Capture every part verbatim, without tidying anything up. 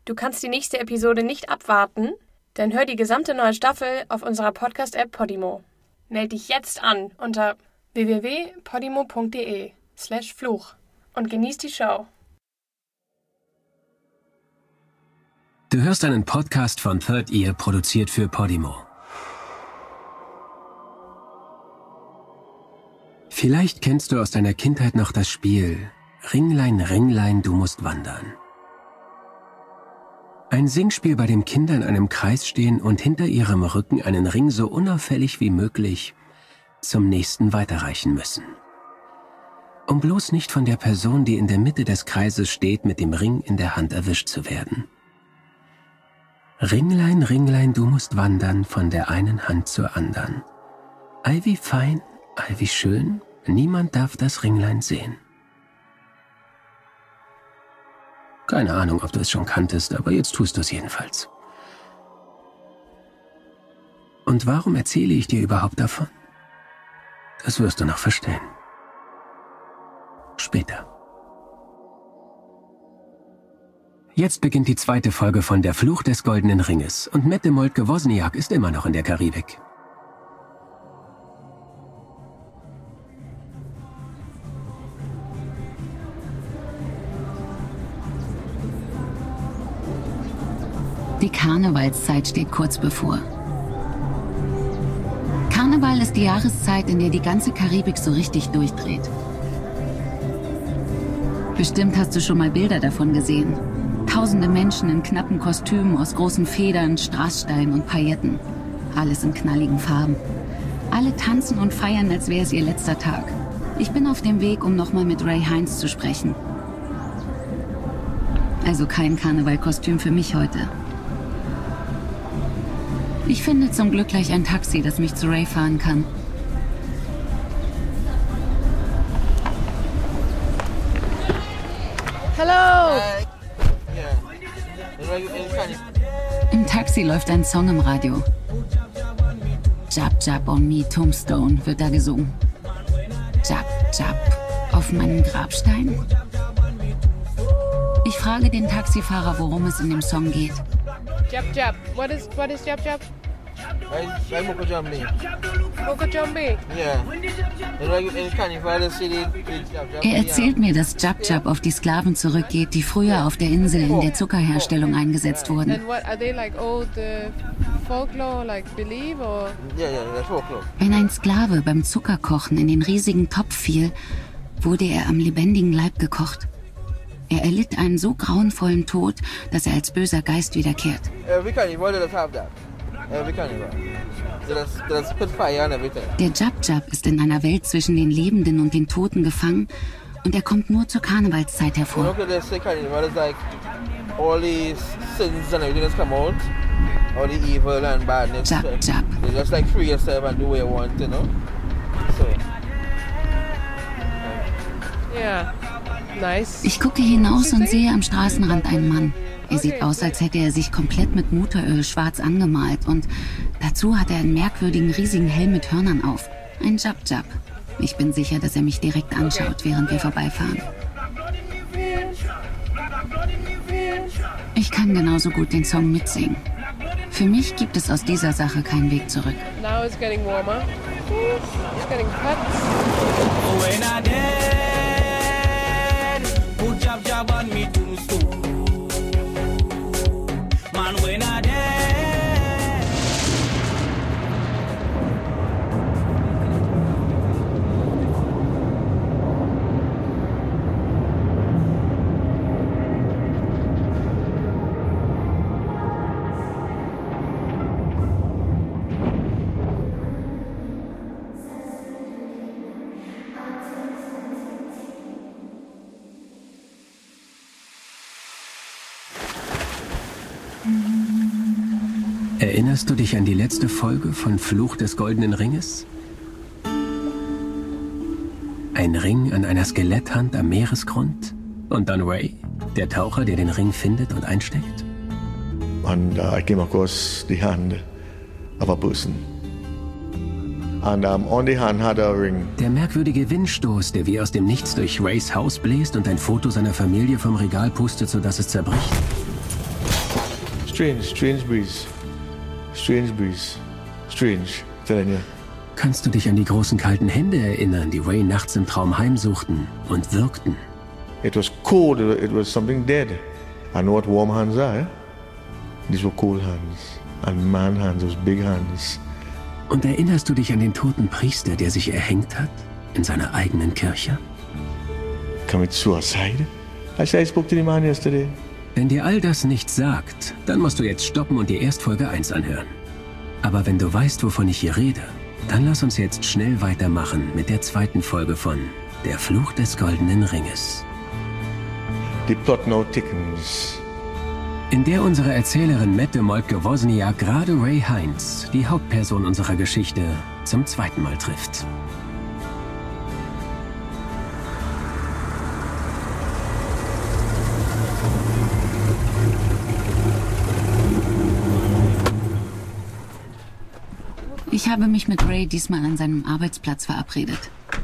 Du kannst die nächste Episode nicht abwarten? Dann hör die gesamte neue Staffel auf unserer Podcast-App Podimo. Meld dich jetzt an unter w w w punkt podimo punkt d e slash Fluch und genieß die Show. Du hörst einen Podcast von Third Ear, produziert für Podimo. Vielleicht kennst du aus deiner Kindheit noch das Spiel Ringlein, Ringlein, du musst wandern. Ein Singspiel, bei dem Kinder in einem Kreis stehen und hinter ihrem Rücken einen Ring so unauffällig wie möglich zum nächsten weiterreichen müssen. Um bloß nicht von der Person, die in der Mitte des Kreises steht, mit dem Ring in der Hand erwischt zu werden. Ringlein, Ringlein, du musst wandern von der einen Hand zur anderen. Ei wie fein, ei wie schön, niemand darf das Ringlein sehen. Keine Ahnung, ob du es schon kanntest, aber jetzt tust du es jedenfalls. Und warum erzähle ich dir überhaupt davon? Das wirst du noch verstehen. Später. Jetzt beginnt die zweite Folge von Der Fluch des Goldenen Ringes und Mette Moltke-Wozniak ist immer noch in der Karibik. Die Karnevalszeit steht kurz bevor. Karneval ist die Jahreszeit, in der die ganze Karibik so richtig durchdreht. Bestimmt hast du schon mal Bilder davon gesehen. Tausende Menschen in knappen Kostümen aus großen Federn, Strasssteinen und Pailletten. Alles in knalligen Farben. Alle tanzen und feiern, als wäre es ihr letzter Tag. Ich bin auf dem Weg, um nochmal mit Ray Hines zu sprechen. Also kein Karnevalkostüm für mich heute. Ich finde zum Glück gleich ein Taxi, das mich zu Ray fahren kann. Hello! Im Taxi läuft ein Song im Radio. Jab, Jab on me, Tombstone wird da gesungen. Jab, Jab auf meinem Grabstein. Ich frage den Taxifahrer, worum es in dem Song geht. Jab, Jab. What is, what is Jab, Jab? Like Moko Jambi. Moko Jambi? Yeah. In Carnival, the city, Er erzählt mir, dass Jab Jab auf die Sklaven zurückgeht, die früher auf der Insel in der Zuckerherstellung eingesetzt wurden. And what, are they like old uh, folklore, like belief, or? Yeah, yeah, that's folklore. Wenn ein Sklave beim Zuckerkochen in den riesigen Topf fiel, wurde er am lebendigen Leib gekocht. Er erlitt einen so grauenvollen Tod, dass er als böser Geist wiederkehrt. Every carnival does have that. Every carnival. There's, there's put fire on everything. Der Jab Jab ist in einer Welt zwischen den Lebenden und den Toten gefangen und er kommt nur zur Karnevalszeit hervor. Look at this carnival, it's like all these sins and everything has come out. All the evil and badness. Jab Jab. You just like free yourself and do what you want, you know? So. Yeah. Nice. Ich gucke hinaus und sehe am Straßenrand einen Mann. Er sieht aus, als hätte er sich komplett mit Motoröl schwarz angemalt und dazu hat er einen merkwürdigen riesigen Helm mit Hörnern auf. Ein Jab Jab. Ich bin sicher, dass er mich direkt anschaut, während wir vorbeifahren. Ich kann genauso gut den Song mitsingen. Für mich gibt es aus dieser Sache keinen Weg zurück. Now it's getting warmer. It's getting hot. Jab jab on me tombstone. Man when I dead. Erinnerst du dich an die letzte Folge von Fluch des Goldenen Ringes? Ein Ring an einer Skeletthand am Meeresgrund und dann Ray, der Taucher, der den Ring findet und einsteckt? And uh, I came across the hand of a person. And um, on the hand had a ring. Der merkwürdige Windstoß, der wie aus dem Nichts durch Rays Haus bläst und ein Foto seiner Familie vom Regal pustet, sodass es zerbricht. strange, strange breeze. Strange breeze. Strange, telling you. Kannst du dich an die großen kalten Hände erinnern, die Ray nachts im Traum heimsuchten und wirkten? It was cold, it was something dead. I know what warm hands are, eh? These were cold hands. And man hands, those big hands. Und erinnerst du dich an den toten Priester, der sich erhängt hat? In seiner eigenen Kirche? Commit suicide? I said I spoke to the man yesterday. Wenn dir all das nichts sagt, dann musst du jetzt stoppen und dir erst Folge eins anhören. Aber wenn du weißt, wovon ich hier rede, dann lass uns jetzt schnell weitermachen mit der zweiten Folge von Der Fluch des Goldenen Ringes. The plot now thickens. In der unsere Erzählerin Mette Moltke-Wozniak gerade Ray Hines, die Hauptperson unserer Geschichte, zum zweiten Mal trifft. Ich habe mich mit Ray diesmal an seinem Arbeitsplatz verabredet.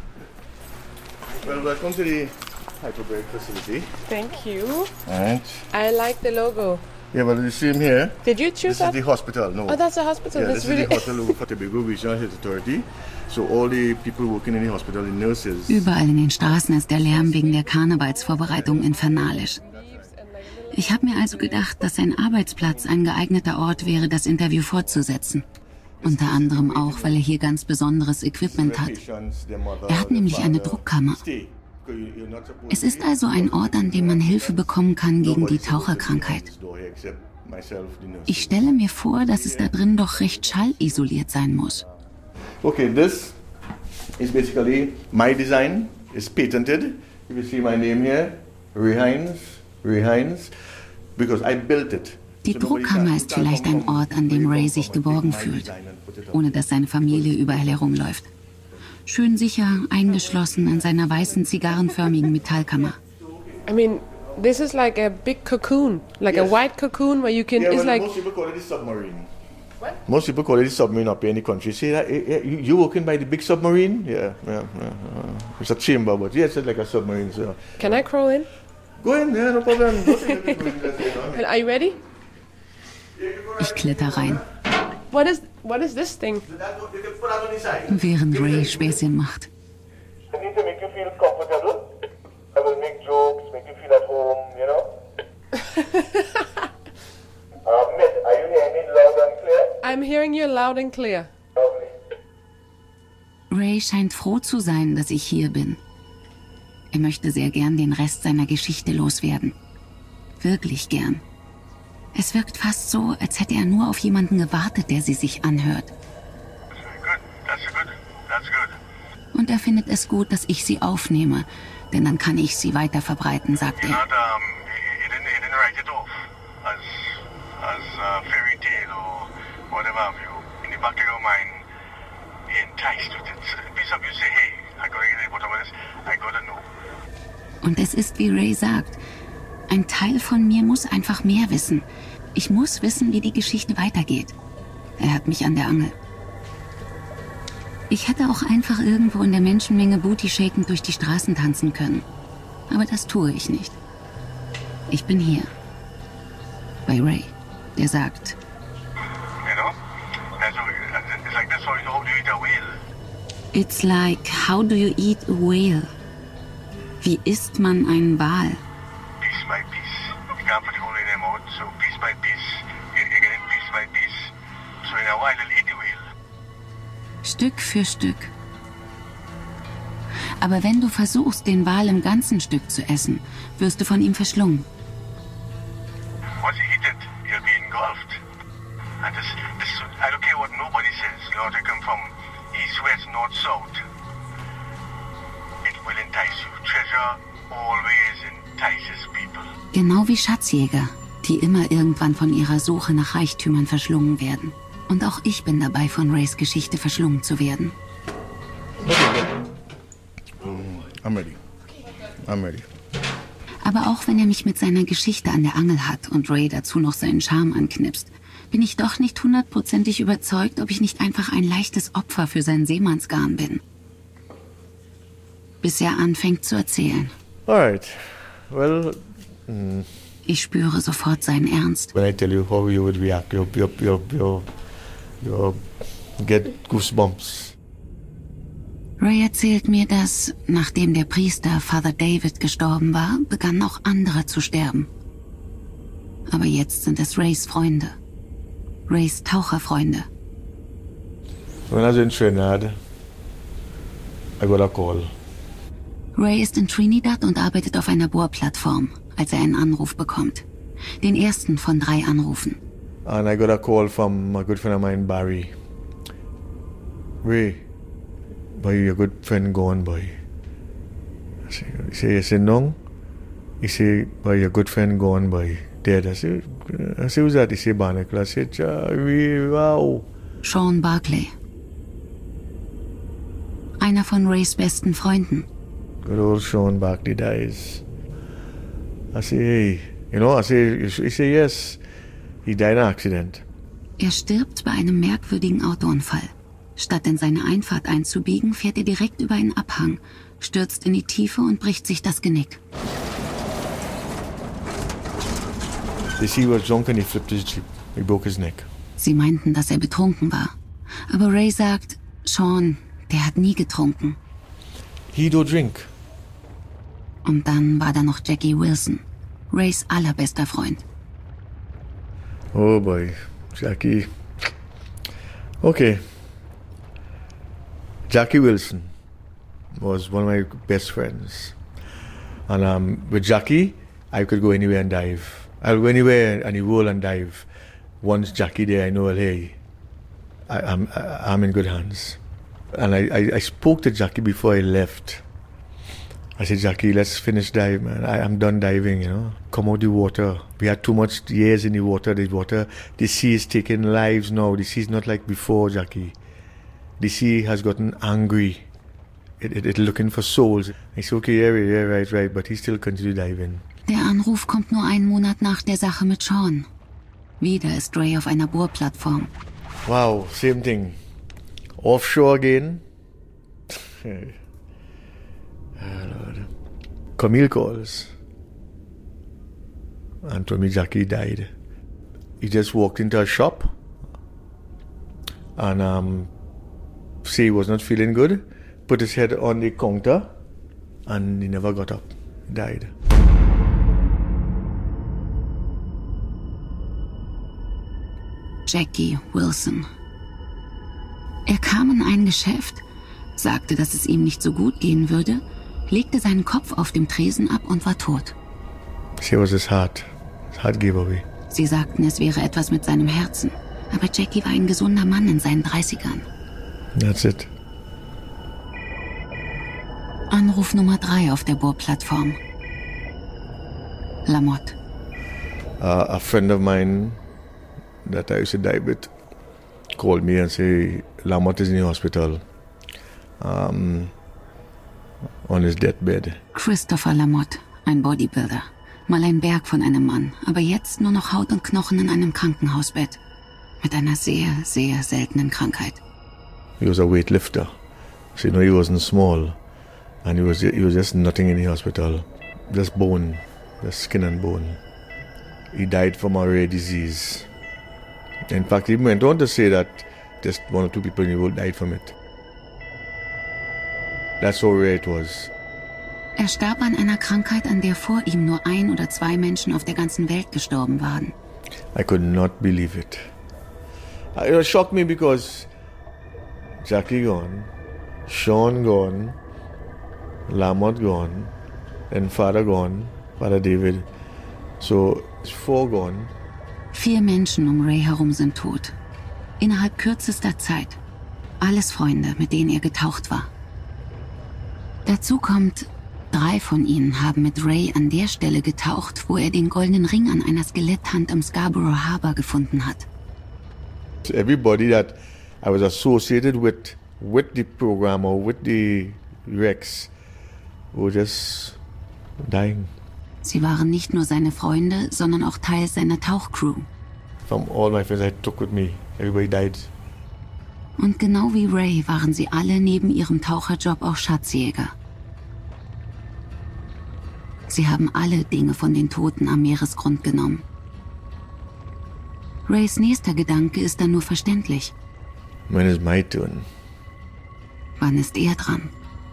Well, welcome to the hyperbaric facility. Thank you. Alright. I like the logo. Yeah, well, you see him here. Did you choose This that? is the hospital, no. Oh, that's a hospital. Yeah, that's this really... is the hospital logo for Tobago Regional Health Authority. So all the people working in the hospital, the nurses. Überall in den Straßen ist der Lärm wegen der Karnevalsvorbereitung infernalisch. Ich habe mir also gedacht, dass sein Arbeitsplatz ein geeigneter Ort wäre, das Interview fortzusetzen. Unter anderem auch, weil er hier ganz besonderes Equipment hat. Er hat nämlich eine Druckkammer. Es ist also ein Ort, an dem man Hilfe bekommen kann gegen die Taucherkrankheit. Ich stelle mir vor, dass es da drin doch recht schallisoliert sein muss. Okay, this is basically my design. It's patented. You will see my name here, Ray Hines, Ray Hines, because I built it. Die Druckkammer ist vielleicht ein Ort, an dem Ray sich geborgen fühlt, ohne dass seine Familie überall herumläuft. Schön sicher, eingeschlossen in seiner weißen, zigarrenförmigen Metallkammer. I mean, this is like a big cocoon, like yes. a white cocoon where you can. Yeah, it's well, like. Most people call it a submarine. What? Most people call it a submarine up here in the country. See that? You, you working by the big submarine? Yeah, yeah, yeah. Uh, it's a chamber, but yeah, it's like a submarine. So. Can I crawl in? Go in, yeah, no problem. Go in. Are you ready? Ich kletter rein. What is what is this thing? Während Ray Späßchen macht. I need to make you feel comfortable. I will make jokes, make you feel at home, you know. uh, Miss, are you hearing me loud and clear? I'm hearing you loud and clear. Lovely. Ray scheint froh zu sein, dass ich hier bin. Er möchte sehr gern den Rest seiner Geschichte loswerden. Wirklich gern. Es wirkt fast so, als hätte er nur auf jemanden gewartet, der sie sich anhört. Und er findet es gut, dass ich sie aufnehme, denn dann kann ich sie weiter verbreiten, sagt er. Und es ist, wie Ray sagt, ein Teil von mir muss einfach mehr wissen. Ich muss wissen, wie die Geschichte weitergeht. Er hat mich an der Angel. Ich hätte auch einfach irgendwo in der Menschenmenge booty-shakend durch die Straßen tanzen können. Aber das tue ich nicht. Ich bin hier. Bei Ray, der sagt... It's like, how do you eat a whale? Wie isst man einen Wal? Piece by piece. You can't put the whole in them out, so piece by piece. You get it piece by piece. So in a while you'll eat the whale. Stück für Stück. Aber wenn du versuchst, den Wal im ganzen Stück zu essen, wirst du von ihm verschlungen. Once you eat it, you'll be engulfed. And this, this, I don't care what nobody says. You know, they come from east, west, north, south. It will entice you. Treasure always entices people. Genau wie Schatzjäger, die immer irgendwann von ihrer Suche nach Reichtümern verschlungen werden. Und auch ich bin dabei, von Rays Geschichte verschlungen zu werden. I'm ready. I'm ready. Aber auch wenn er mich mit seiner Geschichte an der Angel hat und Ray dazu noch seinen Charme anknipst, bin ich doch nicht hundertprozentig überzeugt, ob ich nicht einfach ein leichtes Opfer für sein Seemannsgarn bin. Bis er anfängt zu erzählen. All right. Well, mm, Ich spüre sofort seinen Ernst. When I tell you how you would react, you you you you you get goosebumps. Ray erzählt mir, dass, nachdem der Priester Father David gestorben war, begannen auch andere zu sterben. Aber jetzt sind es Rays Freunde. Rays Taucherfreunde. When I was in Trinidad, I got a call. Ray ist in Trinidad und arbeitet auf einer Bohrplattform, als er einen Anruf bekommt. Den ersten von drei Anrufen. And I got a call from a good friend of mine, Barry. Ray, boy, your good friend gone, boy. I say, he say, I say, no. He say, boy, your good friend gone, boy. Dead. I say, I say, who's that? He say, Barnacle. I say, Ray, wow. Sean Barclay. Einer von Rays besten Freunden. Good old Sean Barclay dies. I say, hey, you know, I say, he say, yes, he died in an accident. Er stirbt bei einem merkwürdigen Autounfall. Statt in seine Einfahrt einzubiegen, fährt er direkt über einen Abhang, stürzt in die Tiefe und bricht sich das Genick. They see he was drunk and he flipped his jeep. He broke his neck. Sie meinten, dass er betrunken war. Aber Ray sagt, Sean, der hat nie getrunken. He don't drink. Und dann war da noch Jackie Wilson, Rays allerbester Freund. Oh boy, Jackie. Okay. Jackie Wilson was one of my best friends. And um, with Jackie, I could go anywhere and dive. I'll go anywhere and he roll and dive. Once Jackie there, I know, hey, I, I'm, I'm in good hands. And I, I, I spoke to Jackie before I left. I said, Jackie, let's finish dive, man. I, I'm done diving, you know. Come out the water. We had too much years in the water. The water, the sea is taking lives now. The sea is not like before, Jackie. The sea has gotten angry. It, it, it's looking for souls. I said, okay, yeah, yeah, right, right. But he still continued diving. Der Anruf kommt nur einen Monat nach der Sache mit Sean. Wieder ist Ray auf einer Bohrplattform. Wow, same thing. Offshore again. Oh, Lord. Camille calls and told me Jackie died. He just walked into a shop and um, say he was not feeling good, put his head on the counter and he never got up. He died. Jackie Wilson. Er kam in ein Geschäft, sagte, dass es ihm nicht so gut gehen würde, legte seinen Kopf auf dem Tresen ab und war tot. She was his heart. His heart gave away. Sie sagten, es wäre etwas mit seinem Herzen. Aber Jackie war ein gesunder Mann in seinen dreißigern. That's it. Anruf Nummer drei auf der Bohrplattform. Lamotte. Uh, a friend of mine that I used to dive with called me and say Lamotte is in the hospital. Um, on his deathbed. Christopher Lamotte, ein Bodybuilder. Mal ein Berg von einem Mann, aber jetzt nur noch Haut und Knochen in einem Krankenhausbett. Mit einer sehr, sehr seltenen Krankheit. He was a weightlifter. So, you know, he wasn't small. And he was, he was just nothing in the hospital. Just bone. Just skin and bone. He died from a rare disease. In fact, he went on to say that just one or two people in the world died from it. That's how rare it was. Er starb an einer Krankheit, an der vor ihm nur ein oder zwei Menschen auf der ganzen Welt gestorben waren. I could not believe it. It shocked me because Jackie gone, Sean gone, Lamotte gone, and Father gone, Father David. So it's four gone. Vier Menschen um Ray herum sind tot. Innerhalb kürzester Zeit. Alles Freunde, mit denen er getaucht war. Dazu kommt, drei von ihnen haben mit Ray an der Stelle getaucht, wo er den goldenen Ring an einer Skeletthand im Scarborough Harbor gefunden hat. Everybody that I was associated with, with the program or with the wrecks, were just dying. Sie waren nicht nur seine Freunde, sondern auch Teil seiner Tauchcrew. From all my friends I took with me, everybody died. Und genau wie Ray waren sie alle neben ihrem Taucherjob auch Schatzjäger. Sie haben alle Dinge von den Toten am Meeresgrund genommen. Rays nächster Gedanke ist dann nur verständlich. When is my turn? Wann ist er dran?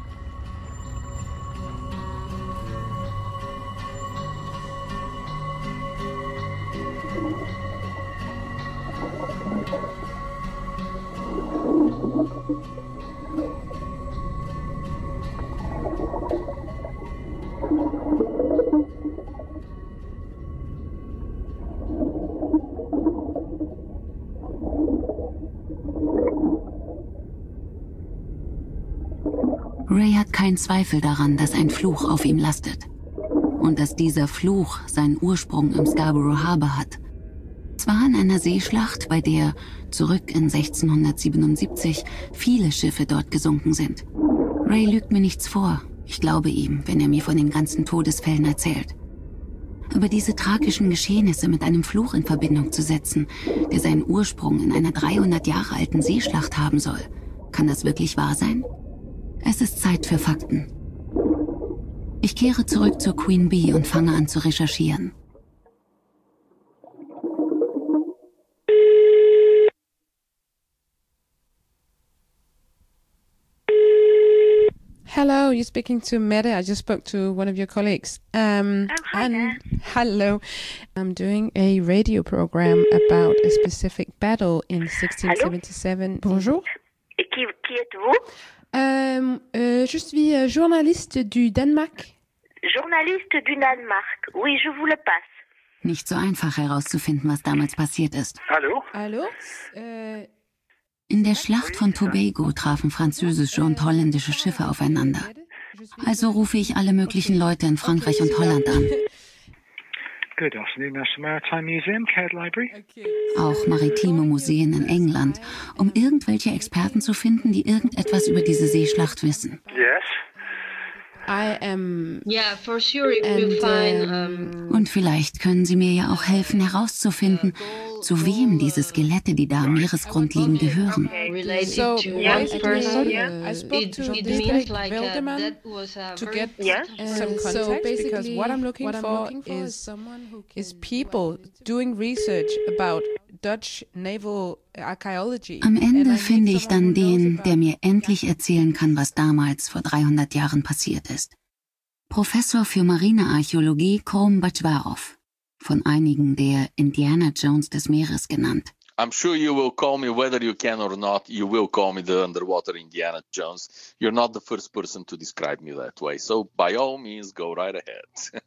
Ray hat keinen Zweifel daran, dass ein Fluch auf ihm lastet. Und dass dieser Fluch seinen Ursprung im Scarborough Harbor hat. Zwar in einer Seeschlacht, bei der, zurück in sechzehnhundertsiebenundsiebzig, viele Schiffe dort gesunken sind. Ray lügt mir nichts vor. Ich glaube ihm, wenn er mir von den ganzen Todesfällen erzählt. Aber diese tragischen Geschehnisse mit einem Fluch in Verbindung zu setzen, der seinen Ursprung in einer dreihundert Jahre alten Seeschlacht haben soll, kann das wirklich wahr sein? Es ist Zeit für Fakten. Ich kehre zurück zur Queen Bee und fange an zu recherchieren. Hello, you're speaking to Mette. I just spoke to one of your colleagues. Um, oh, hi and there. Hello. I'm doing a radio program about a specific battle in sixteen seventy-seven. Allô? Bonjour. Et qui, qui êtes-vous? Euh, euh, je suis euh, journaliste du Danemark. Journaliste du Danemark. Oui, je vous le passe. Nicht so einfach herauszufinden, was damals passiert ist. Hallo? Hallo? Äh, In der Schlacht von Tobago trafen französische und holländische Schiffe aufeinander. Also rufe ich alle möglichen Leute in Frankreich und Holland an. Good afternoon, National Maritime Museum, Caird Library. Auch maritime Museen in England, um irgendwelche Experten zu finden, die irgendetwas über diese Seeschlacht wissen. Yes. I am. Yeah, for sure it will find. Um, Und vielleicht können Sie mir ja auch helfen, herauszufinden, zu wem diese Skelette, die da am Meeresgrund liegen, gehören. related So, to yeah, one person. uh, I spoke It, to it this means guy, like uh, Wilderman, that was a to very get Yes. uh, some So context, because basically, what I'm looking what I'm for looking for is is someone who is can people doing research about Dutch naval archaeology. Am And I Ende need finde ich someone dann who knows den, about der mir endlich erzählen kann, was damals vor dreihundert Jahren passiert ist. Professor für Marinearchäologie Krom Bajwarov, von einigen der Indiana Jones des Meeres genannt. I'm sure you will call me whether you can or not. You will call me the underwater Indiana Jones. You're not the first person to describe me that way. So by all means, go right ahead.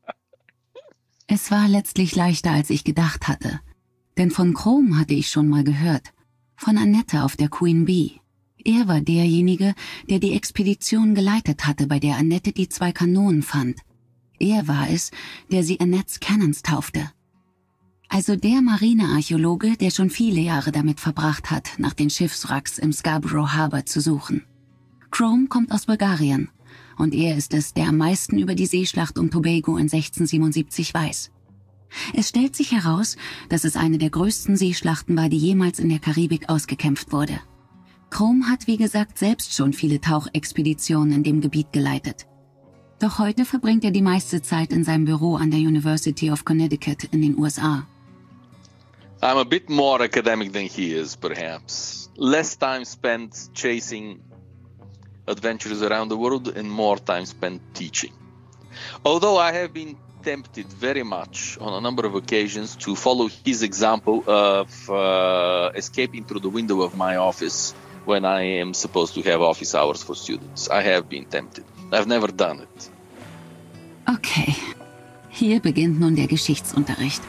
Es war letztlich leichter, als ich gedacht hatte. Denn von Krom hatte ich schon mal gehört. Von Annette auf der Queen Bee. Er war derjenige, der die Expedition geleitet hatte, bei der Annette die zwei Kanonen fand. Er war es, der sie Annettes Cannons taufte. Also der Marinearchäologe, der schon viele Jahre damit verbracht hat, nach den Schiffswracks im Scarborough Harbor zu suchen. Krom kommt aus Bulgarien und er ist es, der am meisten über die Seeschlacht um Tobago in sechzehnhundertsiebenundsiebzig weiß. Es stellt sich heraus, dass es eine der größten Seeschlachten war, die jemals in der Karibik ausgekämpft wurde. Krom hat, wie gesagt, selbst schon viele Tauchexpeditionen in dem Gebiet geleitet. Doch heute verbringt er die meiste Zeit in seinem Büro an der University of Connecticut in den U S A. I'm a bit more academic than he is, perhaps. Less time spent chasing adventures around the world and more time spent teaching. Although I have been tempted very much on a number of occasions to follow his example of uh, escaping through the window of my office when I am supposed to have office hours for students. I have been tempted. I've never done it. Okay, hier beginnt nun der Geschichtsunterricht.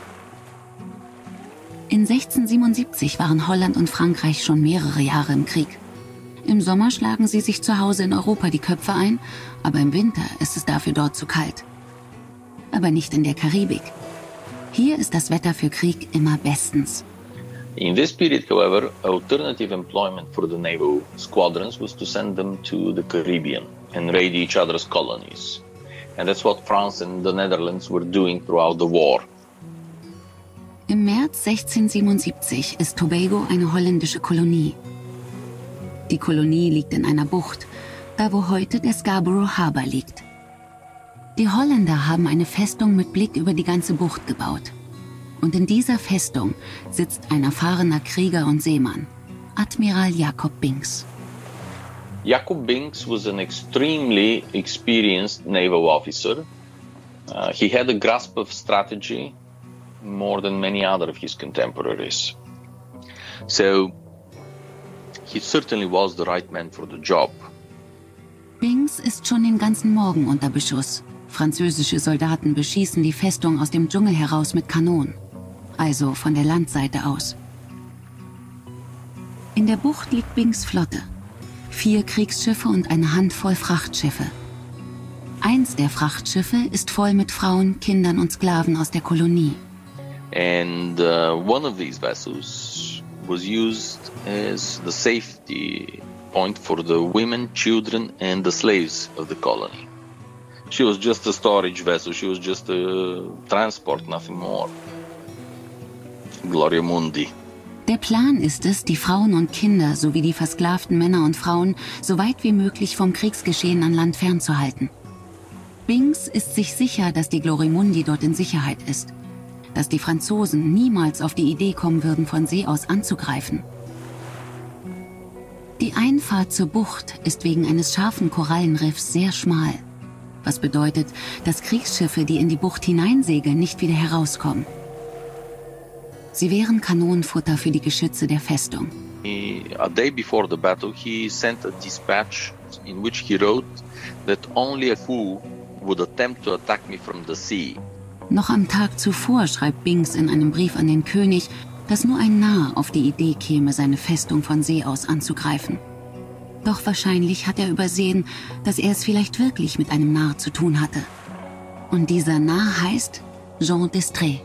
In sechzehnhundertsiebenundsiebzig waren Holland und Frankreich schon mehrere Jahre im Krieg. Im Sommer schlagen sie sich zu Hause in Europa die Köpfe ein, aber im Winter ist es dafür dort zu kalt. Aber nicht in der Karibik. Hier ist das Wetter für Krieg immer bestens. In this period, however, alternative employment for the naval squadrons was to send them to the Caribbean and raid each other's colonies. And that's what France and the Netherlands were doing throughout the war. Im März sechzehnhundertsiebenundsiebzig ist Tobago eine holländische Kolonie. Die Kolonie liegt in einer Bucht, da wo heute der Scarborough Harbor liegt. Die Holländer haben eine Festung mit Blick über die ganze Bucht gebaut. Und in dieser Festung sitzt ein erfahrener Krieger und Seemann, Admiral Jacob Binks. Jacob Binks was an extremely experienced naval officer. Uh, he had a grasp of strategy more than many other of his contemporaries. So he certainly was the right man for the job. Binks ist schon den ganzen Morgen unter Beschuss. Französische Soldaten beschießen die Festung aus dem Dschungel heraus mit Kanonen, also von der Landseite aus. In der Bucht liegt Binks Flotte. Vier Kriegsschiffe und eine Handvoll Frachtschiffe. Eins der Frachtschiffe ist voll mit Frauen, Kindern und Sklaven aus der Kolonie. And uh, one of these vessels was used as the safety point for the women, children and the slaves of the colony. She was just a storage vessel, she was just a transport, nothing more. Gloria Mundi. Der Plan ist es, die Frauen und Kinder sowie die versklavten Männer und Frauen so weit wie möglich vom Kriegsgeschehen an Land fernzuhalten. Binks ist sich sicher, dass die Glorimundi dort in Sicherheit ist, dass die Franzosen niemals auf die Idee kommen würden, von See aus anzugreifen. Die Einfahrt zur Bucht ist wegen eines scharfen Korallenriffs sehr schmal, was bedeutet, dass Kriegsschiffe, die in die Bucht hineinsegeln, nicht wieder herauskommen. Sie wären Kanonenfutter für die Geschütze der Festung. He, a day before the battle, he sent a dispatch in which he wrote that only a fool would attempt to attack me from the sea. Noch am Tag zuvor schreibt Binks in einem Brief an den König, dass nur ein Narr auf die Idee käme, seine Festung von See aus anzugreifen. Doch wahrscheinlich hat er übersehen, dass er es vielleicht wirklich mit einem Narr zu tun hatte. Und dieser Narr heißt Jean d'Estrées.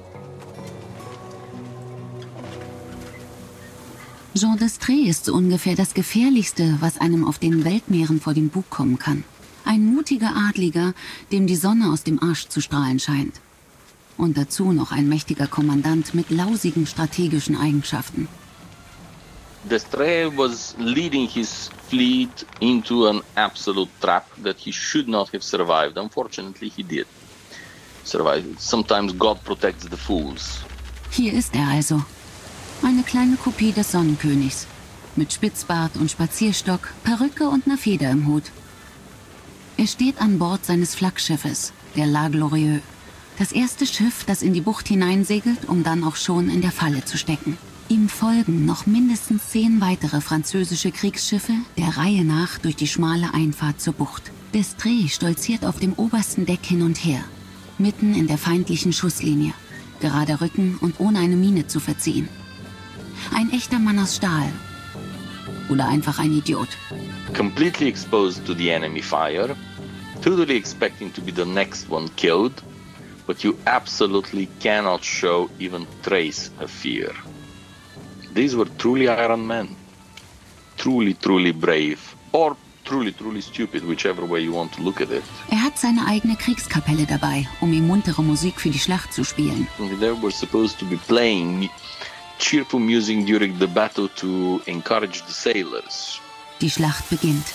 Jean d'Estrées ist so ungefähr das Gefährlichste, was einem auf den Weltmeeren vor den Bug kommen kann. Ein mutiger Adliger, dem die Sonne aus dem Arsch zu strahlen scheint. Und dazu noch ein mächtiger Kommandant mit lausigen strategischen Eigenschaften. D'Estrées was leading his fleet into an absolute trap that he should not have survived. Unfortunately, he did survive. Sometimes God protects the fools. Hier ist er also. Eine kleine Kopie des Sonnenkönigs. Mit Spitzbart und Spazierstock, Perücke und einer Feder im Hut. Er steht an Bord seines Flaggschiffes, der La Glorieuse. Das erste Schiff, das in die Bucht hineinsegelt, um dann auch schon in der Falle zu stecken. Ihm folgen noch mindestens zehn weitere französische Kriegsschiffe, der Reihe nach durch die schmale Einfahrt zur Bucht. d'Estrées stolziert auf dem obersten Deck hin und her, mitten in der feindlichen Schusslinie, gerader Rücken und ohne eine Miene zu verziehen. Ein echter Mann aus Stahl. Oder einfach ein Idiot. Completely exposed to the enemy fire, totally expecting to be the next one killed, but you absolutely cannot show even trace of fear. These were truly Iron Men. Truly, truly brave. Or truly, truly stupid, whichever way you want to look at it. Er hat seine eigene Kriegskapelle dabei, um ihm muntere Musik für die Schlacht zu spielen. They were supposed to be playing cheerful music during the battle to encourage the sailors. Die Schlacht beginnt.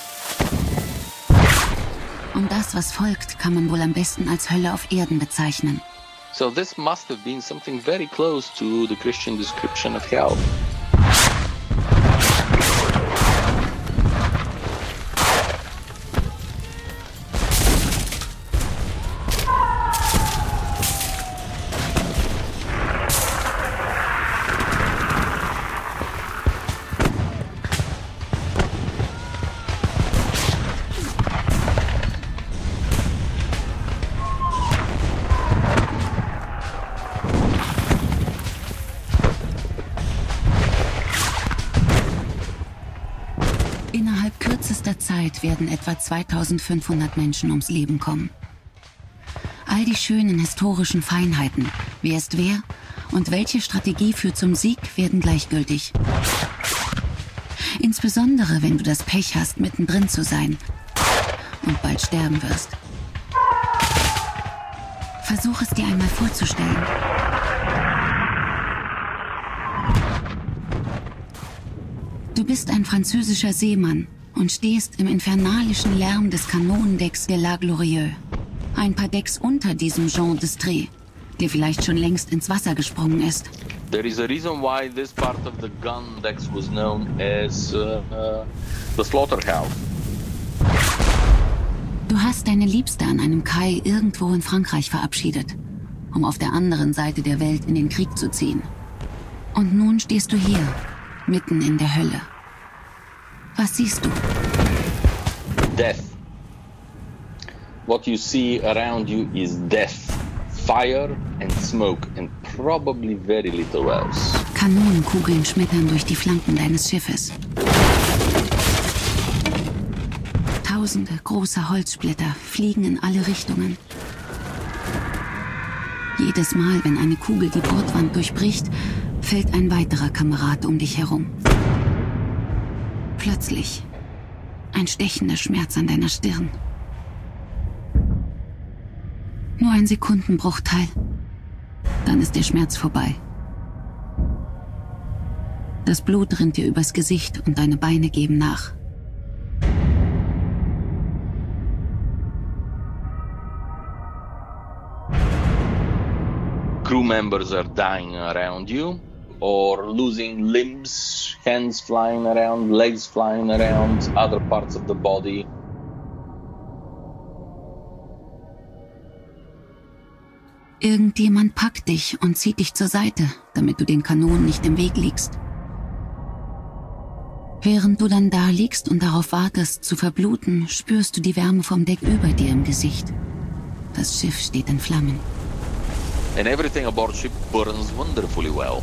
Und das, was folgt, kann man wohl am besten als Hölle auf Erden bezeichnen. So this must have been something very close to the Christian description of hell. Innerhalb kürzester Zeit werden etwa zweitausendfünfhundert Menschen ums Leben kommen. All die schönen historischen Feinheiten, wer ist wer und welche Strategie führt zum Sieg, werden gleichgültig. Insbesondere, wenn du das Pech hast, mittendrin zu sein und bald sterben wirst. Versuch es dir einmal vorzustellen. Du bist ein französischer Seemann und stehst im infernalischen Lärm des Kanonendecks der La Glorieuse. Ein paar Decks unter diesem Jean d'Estrée, der vielleicht schon längst ins Wasser gesprungen ist. There is a reason why this part of the gun decks was known as uh, uh, the slaughterhouse. Du hast deine Liebste an einem Kai irgendwo in Frankreich verabschiedet, um auf der anderen Seite der Welt in den Krieg zu ziehen. Und nun stehst du hier, mitten in der Hölle. Was siehst du? Death. What you see around you is death. Fire and smoke and probably very little else. Kanonenkugeln schmettern durch die Flanken deines Schiffes. Tausende große Holzsplitter fliegen in alle Richtungen. Jedes Mal, wenn eine Kugel die Bordwand durchbricht, fällt ein weiterer Kamerad um dich herum. Plötzlich ein stechender Schmerz an deiner Stirn. Nur ein Sekundenbruchteil. Dann ist der Schmerz vorbei. Das Blut rinnt dir übers Gesicht und deine Beine geben nach. Crew members are dying around you or losing limbs, hands flying around, legs flying around, other parts of the body. Irgendjemand packt dich und zieht dich zur Seite, damit du den Kanonen nicht im Weg liegst. Während du dann da liegst und darauf wartest, zu verbluten, spürst du die Wärme vom Deck über dir im Gesicht. Das Schiff steht in Flammen. And everything aboard ship burns wonderfully well.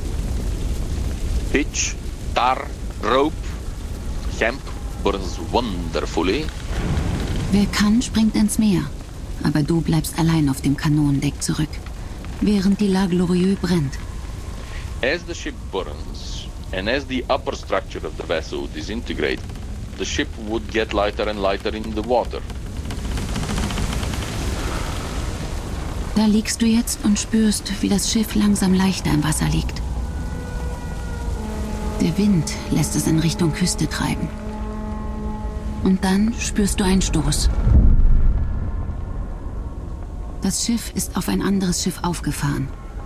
Pitch, tar, rope, hemp burns wonderfully. Wer kann, springt ins Meer. Aber du bleibst allein auf dem Kanonendeck zurück, während die La Glorieuse brennt. As the ship burns, and as the upper structure of the vessel disintegrates, the ship would get lighter and lighter in the water. Da liegst du jetzt und spürst, wie das Schiff langsam leichter im Wasser liegt. Der Wind lässt es in Richtung Küste treiben. Und dann spürst du einen Stoß. Das Schiff ist auf ein anderes Schiff aufgefahren.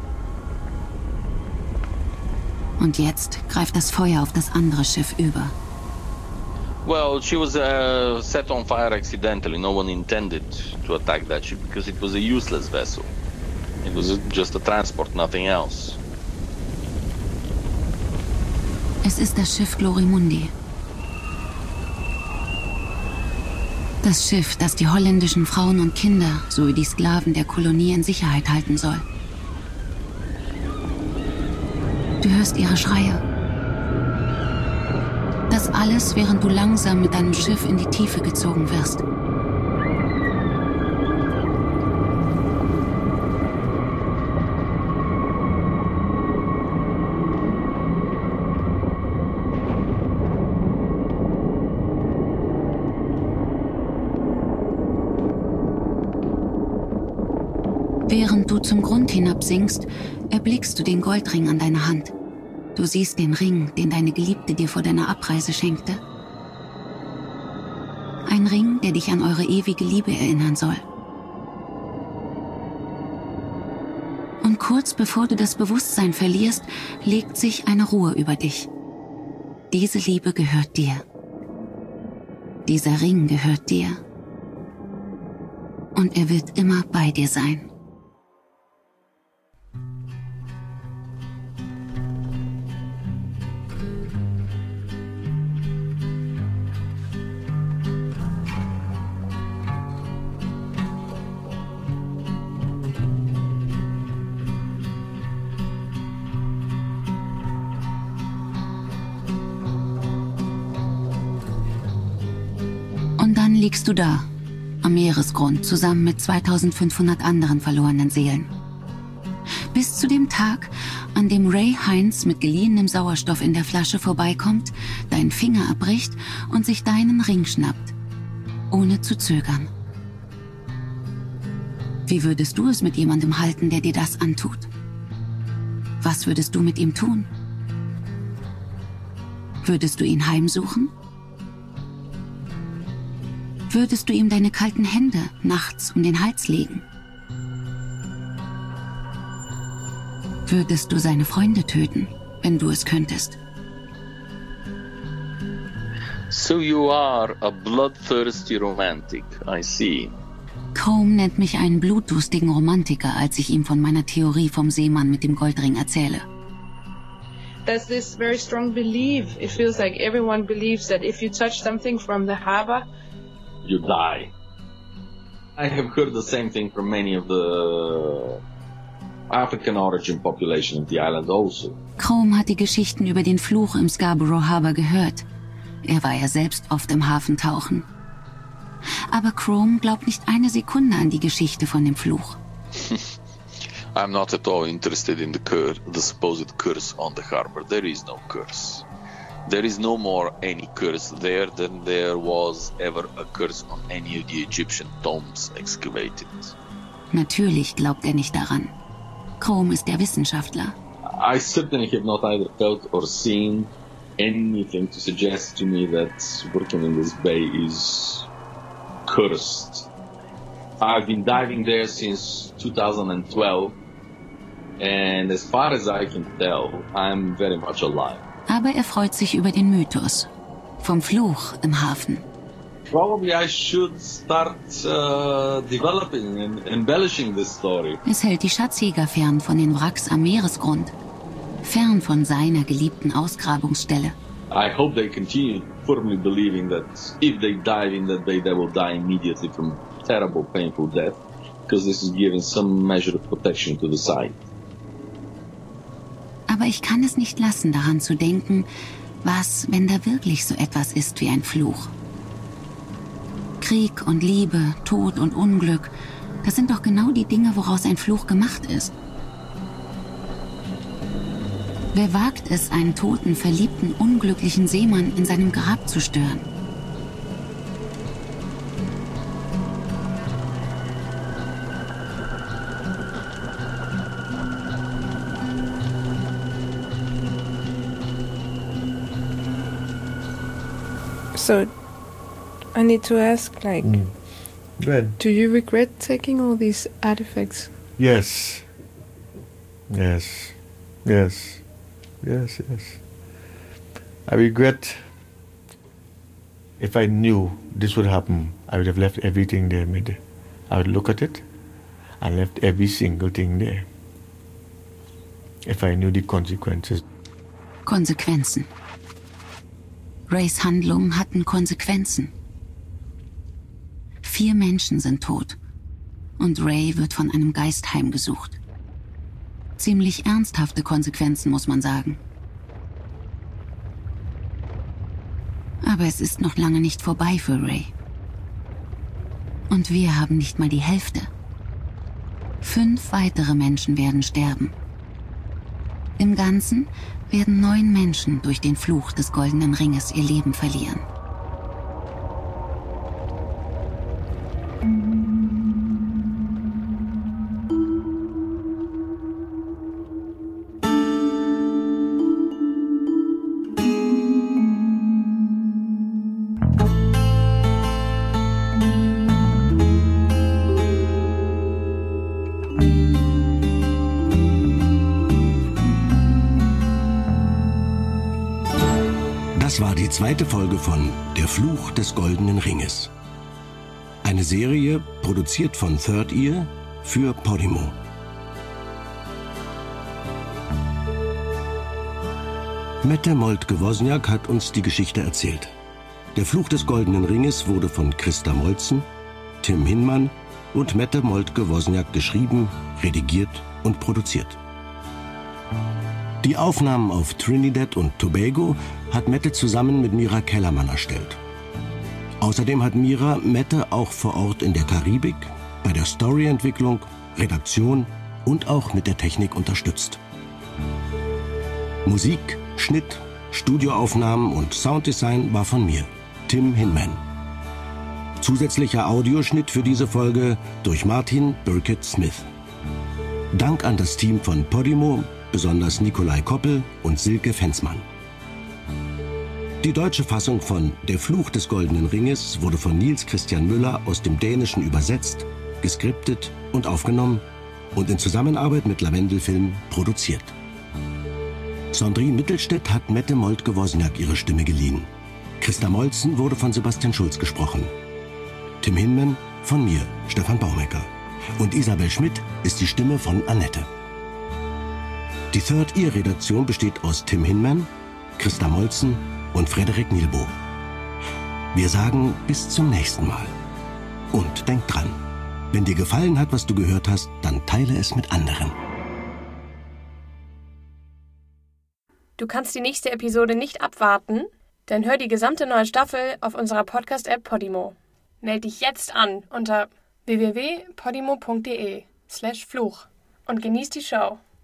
Und jetzt greift das Feuer auf das andere Schiff über. Well, she was uh, set on fire accidentally. No one intended to attack that ship because it was a useless vessel. It was just a transport, nothing else. Es ist das Schiff Glorimundi. Das Schiff, das die holländischen Frauen und Kinder sowie die Sklaven der Kolonie in Sicherheit halten soll. Du hörst ihre Schreie. Das alles, während du langsam mit deinem Schiff in die Tiefe gezogen wirst. Während du zum Grund hinabsinkst, erblickst du den Goldring an deiner Hand. Du siehst den Ring, den deine Geliebte dir vor deiner Abreise schenkte. Ein Ring, der dich an eure ewige Liebe erinnern soll. Und kurz bevor du das Bewusstsein verlierst, legt sich eine Ruhe über dich. Diese Liebe gehört dir. Dieser Ring gehört dir. Und er wird immer bei dir sein. Liegst du da, am Meeresgrund, zusammen mit zweitausendfünfhundert anderen verlorenen Seelen. Bis zu dem Tag, an dem Ray Hines mit geliehenem Sauerstoff in der Flasche vorbeikommt, deinen Finger abbricht und sich deinen Ring schnappt, ohne zu zögern. Wie würdest du es mit jemandem halten, der dir das antut? Was würdest du mit ihm tun? Würdest du ihn heimsuchen? Würdest du ihm deine kalten Hände nachts um den Hals legen? Würdest du seine Freunde töten, wenn du es könntest? So you are a bloodthirsty romantic, I see. Chrome nennt mich einen blutdurstigen Romantiker, als ich ihm von meiner Theorie vom Seemann mit dem Goldring erzähle. There's this very strong belief. It feels like everyone believes that if you touch something from the harbor, you die. I have heard the same thing from many of the African origin population of the island also. Chrome hat die Geschichten über den Fluch im Scarborough Harbor gehört. Er war ja selbst oft im Hafen tauchen. Aber Chrome glaubt nicht eine Sekunde an die Geschichte von dem Fluch. I'm not at all interested in the curse, the supposed curse on the harbor. There is no curse. There is no more any curse there than there was ever a curse on any of the Egyptian tombs excavated. Natürlich glaubt er nicht daran. Chrome ist der Wissenschaftler. I certainly have not either felt or seen anything to suggest to me that working in this bay is cursed. I've been diving there since two thousand twelve, and as far as I can tell, I'm very much alive. Aber er freut sich über den Mythos vom Fluch im Hafen. Probably I should start uh, developing and embellishing this story. Es hält die Schatzjäger fern von den Wracks am Meeresgrund, fern von seiner geliebten Ausgrabungsstelle. I hope they continue firmly believing that if they dive in that bay, they will die immediately from terrible, painful death, because this is giving some measure of protection to the site. Aber ich kann es nicht lassen, daran zu denken, was, wenn da wirklich so etwas ist wie ein Fluch. Krieg und Liebe, Tod und Unglück, das sind doch genau die Dinge, woraus ein Fluch gemacht ist. Wer wagt es, einen toten, verliebten, unglücklichen Seemann in seinem Grab zu stören? So, I need to ask, like, Mm. Well, do you regret taking all these artifacts? yes. Yes. Yes. Yes, yes. I regret, if I knew this would happen, I would have left everything there. Made. I would look at it and left every single thing there. If I knew the consequences. Konsequenzen. Rays Handlungen hatten Konsequenzen. Vier Menschen sind tot und Ray wird von einem Geist heimgesucht. Ziemlich ernsthafte Konsequenzen, muss man sagen. Aber es ist noch lange nicht vorbei für Ray. Und wir haben nicht mal die Hälfte. Fünf weitere Menschen werden sterben. Im Ganzen werden neun Menschen durch den Fluch des Goldenen Ringes ihr Leben verlieren. Das war die zweite Folge von Der Fluch des Goldenen Ringes. Eine Serie, produziert von Third Ear für Podimo. Mette Moltke-Wozniak hat uns die Geschichte erzählt. Der Fluch des Goldenen Ringes wurde von Christa Molzen, Tim Hinmann und Mette Moltke-Wozniak geschrieben, redigiert und produziert. Die Aufnahmen auf Trinidad und Tobago hat Mette zusammen mit Mira Kellermann erstellt. Außerdem hat Mira Mette auch vor Ort in der Karibik, bei der Storyentwicklung, Redaktion und auch mit der Technik unterstützt. Musik, Schnitt, Studioaufnahmen und Sounddesign war von mir, Tim Hinman. Zusätzlicher Audioschnitt für diese Folge durch Martin Burkett-Smith. Dank an das Team von Podimo, besonders Nikolai Koppel und Silke Fensmann. Die deutsche Fassung von Der Fluch des Goldenen Ringes wurde von Nils Christian Müller aus dem Dänischen übersetzt, geskriptet und aufgenommen und in Zusammenarbeit mit Lavendel-Film produziert. Sandrine Mittelstädt hat Mette Moltke-Wozniak ihre Stimme geliehen. Christa Molzen wurde von Sebastian Schulz gesprochen. Tim Hinman von mir, Stefan Baumecker. Und Isabel Schmidt ist die Stimme von Annette. Die Third Ear-Redaktion besteht aus Tim Hinman, Christa Molzen und Frederik Nielbo. Wir sagen bis zum nächsten Mal. Und denk dran, wenn dir gefallen hat, was du gehört hast, dann teile es mit anderen. Du kannst die nächste Episode nicht abwarten? Dann hör die gesamte neue Staffel auf unserer Podcast-App Podimo. Meld dich jetzt an unter w w w punkt podimo punkt de slash Fluch und genieß die Show.